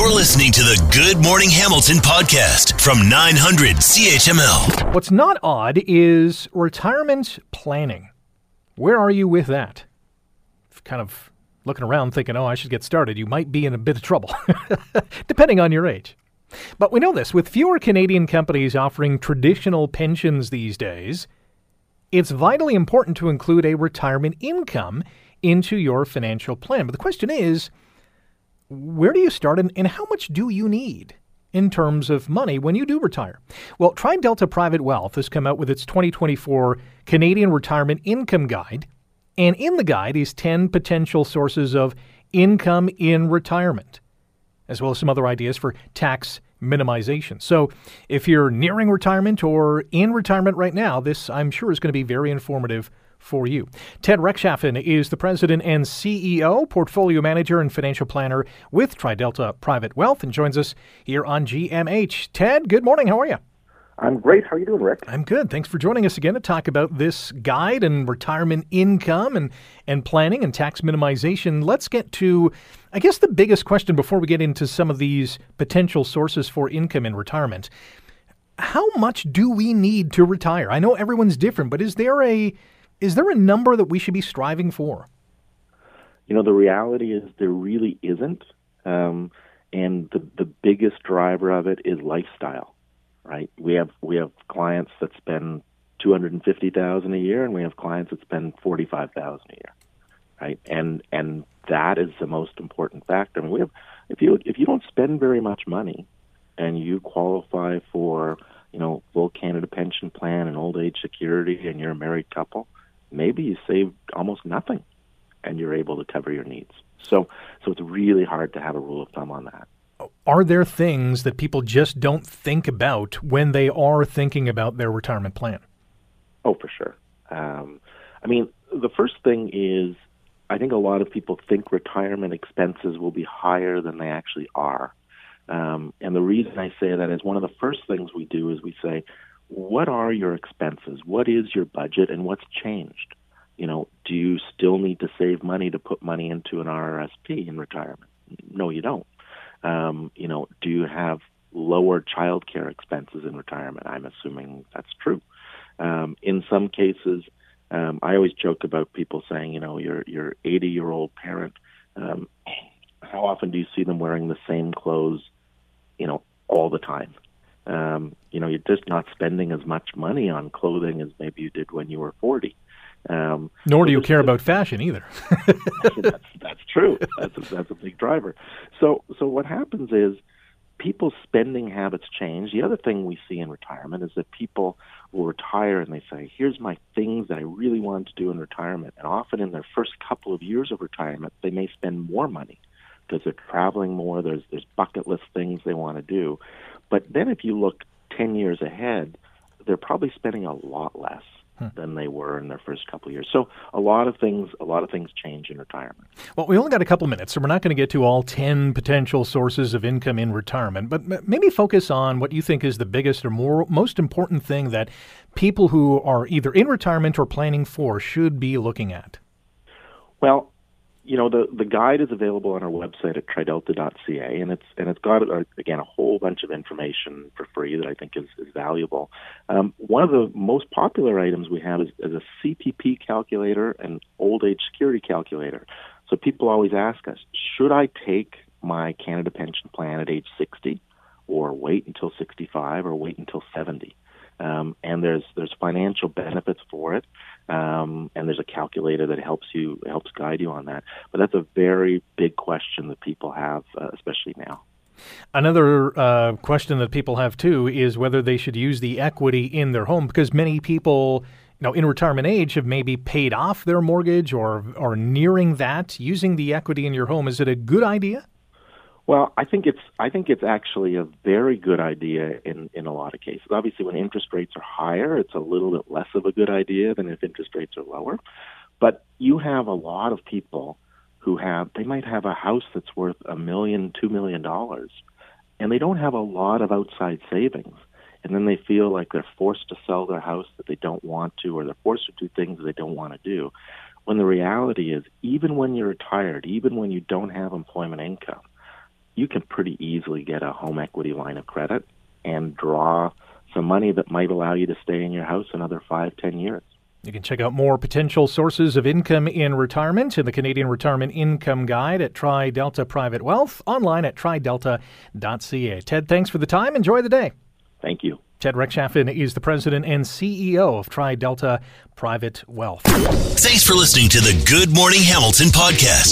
You're listening to the Good Morning Hamilton podcast from 900 CHML. What's not odd is retirement planning. Where are you with that? Kind of looking around thinking, I should get started. You might be in a bit of trouble, depending on your age. But we know this, with fewer Canadian companies offering traditional pensions these days, it's vitally important to include a retirement income into your financial plan. But the question is, where do you start and how much do you need in terms of money when you do retire? Well, TriDelta Private Wealth has come out with its 2024 Canadian Retirement Income Guide. And in the guide is 10 potential sources of income in retirement, as well as some other ideas for tax minimization. So if you're nearing retirement or in retirement right now, this, I'm sure, is going to be very informative for you. Ted Rechtschaffen is the president and CEO, portfolio manager and financial planner with TriDelta Private Wealth, and joins us here on GMH. Ted, good morning. How are you? I'm great. How are you doing, Rick? I'm good. Thanks for joining us again to talk about this guide and retirement income and planning and tax minimization. Let's get to, I guess, the biggest question before we get into some of these potential sources for income in retirement. How much do we need to retire? I know everyone's different, but is there a number that we should be striving for? You know, the reality is there really isn't. And the biggest driver of it is lifestyle, right? We have clients that spend $250,000 a year, and we have clients that spend $45,000 a year, right? And that is the most important factor. I mean, if you don't spend very much money and you qualify for, full Canada pension plan and old age security, and you're a married couple, maybe you save almost nothing and you're able to cover your needs. So it's really hard to have a rule of thumb on that. Are there things that people just don't think about when they are thinking about their retirement plan? Oh, for sure. The first thing is, I think a lot of people think retirement expenses will be higher than they actually are. And the reason I say that is one of the first things we do is we say, what are your expenses? What is your budget, and what's changed? Do you still need to save money to put money into an RRSP in retirement? No, you don't. Do you have lower childcare expenses in retirement? I'm assuming that's true. In some cases, I always joke about people saying, your 80-year-old parent, how often do you see them wearing the same clothes, all the time? You're just not spending as much money on clothing as maybe you did when you were 40. Nor do you care about fashion either. That's true. That's a big driver. So what happens is people's spending habits change. The other thing we see in retirement is that people will retire and they say, here's my things that I really want to do in retirement. And often in their first couple of years of retirement, they may spend more money because they're traveling more. There's bucket list things they want to do. But then if you look 10 years ahead, they're probably spending a lot less than they were in their first couple of years. So a lot of things change in retirement. Well, we only got a couple of minutes, so we're not going to get to all 10 potential sources of income in retirement, but maybe focus on what you think is the biggest or most important thing that people who are either in retirement or planning for should be looking at. Well, the guide is available on our website at tridelta.ca, and it's got again a whole bunch of information for free that I think is valuable. One of the most popular items we have is a CPP calculator and old age security calculator. So people always ask us, should I take my Canada pension plan at age 60, or wait until 65, or wait until 70? And there's financial benefits for it, and there's a calculator that helps guide you on that. But that's a very big question that people have, especially now. Another question that people have too is whether they should use the equity in their home, because many people, in retirement age have maybe paid off their mortgage or are nearing that. Using the equity in your home, is it a good idea? Well, I think it's actually a very good idea in a lot of cases. Obviously, when interest rates are higher, it's a little bit less of a good idea than if interest rates are lower. But you have a lot of people who they might have a house that's worth $1 million, $2 million, and they don't have a lot of outside savings. And then they feel like they're forced to sell their house that they don't want to, or they're forced to do things that they don't want to do. When the reality is, even when you're retired, even when you don't have employment income, you can pretty easily get a home equity line of credit and draw some money that might allow you to stay in your house another 5-10 years. You can check out more potential sources of income in retirement in the Canadian Retirement Income Guide at TriDelta Private Wealth, online at tridelta.ca. Ted, thanks for the time. Enjoy the day. Thank you. Ted Rechtschaffen is the president and CEO of TriDelta Private Wealth. Thanks for listening to the Good Morning Hamilton podcast.